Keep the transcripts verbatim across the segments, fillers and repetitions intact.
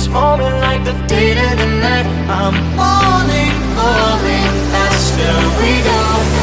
this moment like the day to the night. I'm falling, falling faster we go.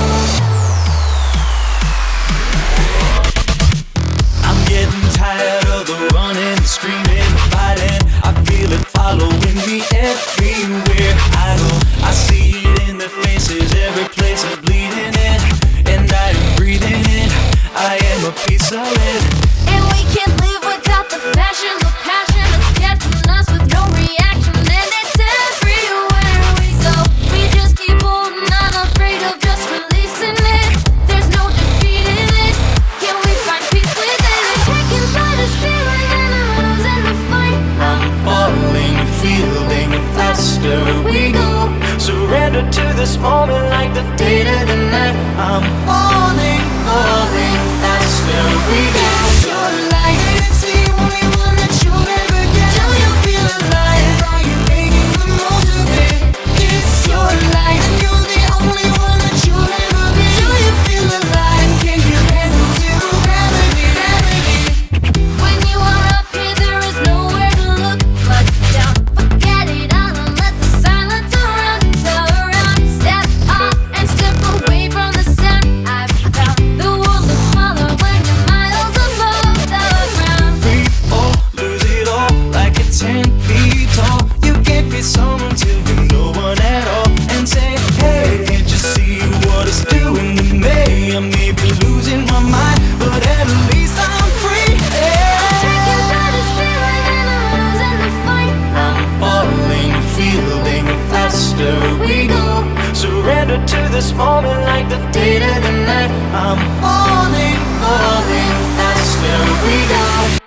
I'm getting tired of the running, the screaming, the fighting. I feel it following me everywhere I go. I see it in their faces, every place is bleeding in, and I am breathing in. I am a piece of it. And we can't live without the passion, the passion that's catching us with no reaction, and it's everywhere we go. We just keep holding on, afraid of just releasing it. There's no defeating it. Can we find peace within it? Taken by the spirit and I'm losing the fight. I'm falling, feeling faster we go. Surrender to this moment like the day to the night. I'm falling, falling faster we go. You're alive, it's the only one that you'll ever get. Do you feel alive? Are you making the most of it? It's your life, and you're the only one that you'll ever be. Do you feel alive? Can you handle zero gravity? When you are up here, there is nowhere to look but down. Forget it all and let the silence around, surround. Step up and step away from the sound. I've found the world looks smaller when you're miles above the ground. We all lose it all like it's ten feet tall. You can't be someone till you're no one at all. And say, hey, can't you see what it's doing to me? I may be losing my mind, but at least I'm free. Taken by the spirit and I'm losing the fight. I'm falling, feeling faster we go. Surrender to this moment like the day to the night. I'm falling, falling faster we go.